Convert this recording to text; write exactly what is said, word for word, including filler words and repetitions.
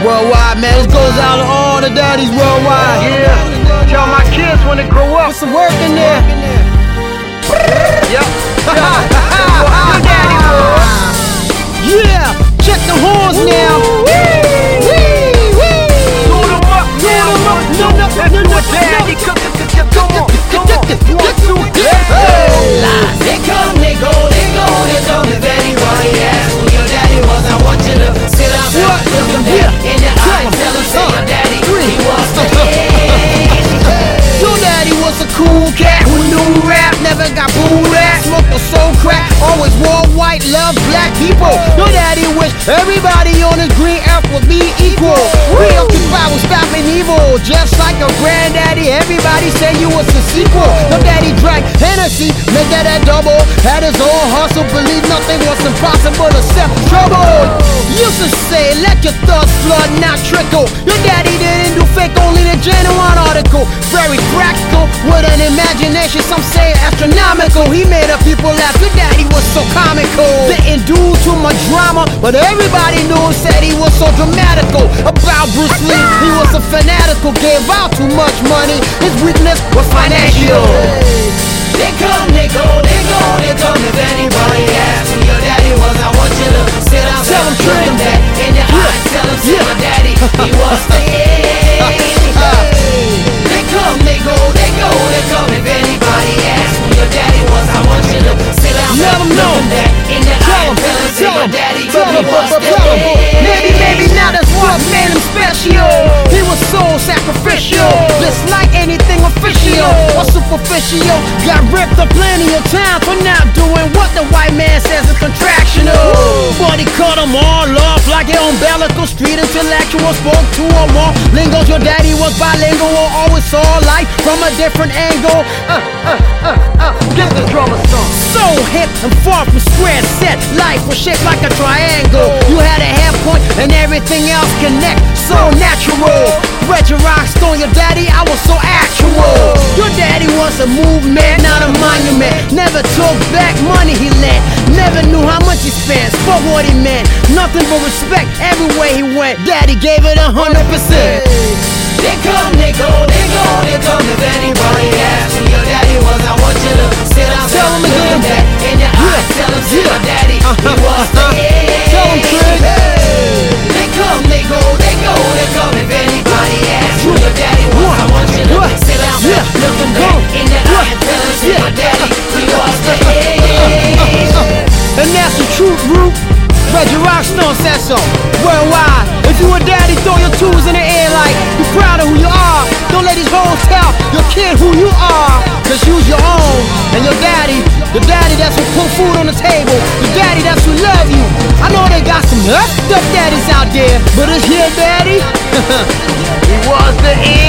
worldwide, man. This goes out to all the daddies worldwide. Yeah, tell my kids when they grow up. Put some work in there. Yep. Your daddy was. Yeah, check the horns now. Load them up, load them up. No, no, Let's no, do no, it, daddy. no. Come on, come on. One, two, three. Lies, they come, they go, they go, they come. If anybody asks who your daddy was, I want you to sit down and look him dead in the eye and tell him, say your daddy, he was the man. Your daddy was a cool cat who knew rap, never got booed at. Smoked a soul crack, always wore white, loved black people. Your daddy wished everybody on his green earth would be equal. Preoccupied with stopping evil, just like a granddaddy. Everybody say you was a sequel. Your daddy drank Hennessy, made that a double. Had his own hustle, believed nothing was impossible except trouble. Used to say, let your thoughts flood, not trickle. Your daddy didn't do fake, only the genuine article. Very practical, with an imagination, some say astronomical. He made the people laugh, your daddy was so comical. Didn't do too much drama, but everybody knew him, said he was so dramatical. About Bruce Lee, he was a fanatical, gave out too much money, his weakness was financial. They come, they go, they go, they come. If anybody asks who your daddy was, I want you to sit down Tell him, and look him dead in the eye and tell him, say your daddy, he was the man. They come, they go, they go, they come. If anybody asks who your daddy was, I want you to sit down Let him and know. look him dead in the eye and tell him, say Tell your him, daddy, tell he him, was the tell him. Maybe, man. maybe now that's what made him special. He was so sacrificial, just like anything official or superficial. Got ripped up plenty of times for not doing what the white man says is contractional. But he cut them all off like an umbilical. Street intellectual, spoke two or more lingos. Your daddy was bilingual, always saw life from a different angle. Uh, uh, uh, uh, Get the drummer song. so hip and far from square set. Life was shaped like a triangle. You had a half point and everything else connect. So natural. Reggie Rockstone, your daddy, I was so actual. Your daddy was a movement, not a monument. Never took back money he lent. Never knew how much he spent. Spoke what he meant. Nothing but respect everywhere he went. Daddy gave it a hundred percent. They come, they go, they go, they come. If anybody asks who your daddy was, I want you to sit down Tell him and look him again. dead in the eye. Tell him, say your daddy, he was the man. Tell him, Trig. They come, they go, they go, they come. If anybody asks who your daddy was, I want you to sit down Yeah. and look him dead in the eye and tell him, say your daddy, he was the man. And that's the truth, Root. Reggie Rockstone said so. Worldwide. If you a daddy, throw your tools in the air like you proud of who you are. Don't let these hoes tell your kid who you are. Cause you's your own. And your daddy, the daddy that's who put food on the table. The daddy that's who love you. I know they got some messed up daddies out there, but it's your daddy. He was the